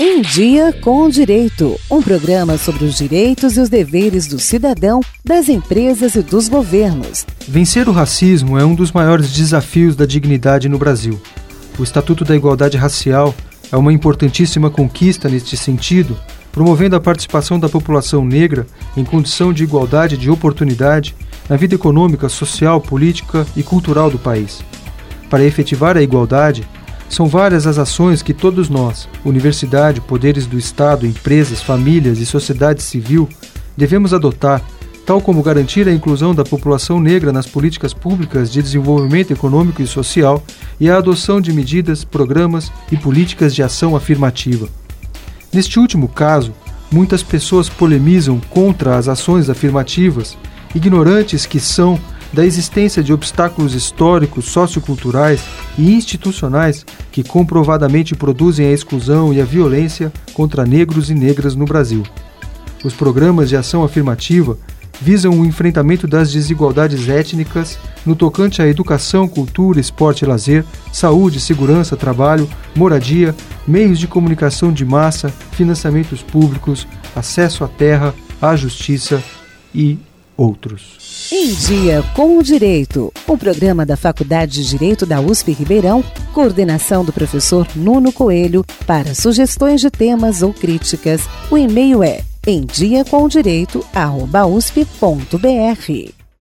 Em Dia com o Direito, um programa sobre os direitos e os deveres do cidadão, das empresas e dos governos. Vencer o racismo é um dos maiores desafios da dignidade no Brasil. O Estatuto da Igualdade Racial é uma importantíssima conquista neste sentido, promovendo a participação da população negra em condição de igualdade de oportunidade na vida econômica, social, política e cultural do país. Para efetivar a igualdade, são várias as ações que todos nós, universidade, poderes do Estado, empresas, famílias e sociedade civil, devemos adotar, tal como garantir a inclusão da população negra nas políticas públicas de desenvolvimento econômico e social e a adoção de medidas, programas e políticas de ação afirmativa. Neste último caso, muitas pessoas polemizam contra as ações afirmativas, ignorantes que são da existência de obstáculos históricos, socioculturais e institucionais que comprovadamente produzem a exclusão e a violência contra negros e negras no Brasil. Os programas de ação afirmativa visam o enfrentamento das desigualdades étnicas no tocante à educação, cultura, esporte e lazer, saúde, segurança, trabalho, moradia, meios de comunicação de massa, financiamentos públicos, acesso à terra, à justiça e outros. Em Dia com o Direito, um programa da Faculdade de Direito da USP Ribeirão, coordenação do professor Nuno Coelho. Para sugestões de temas ou críticas, o e-mail é emdiacomdireito@usp.br.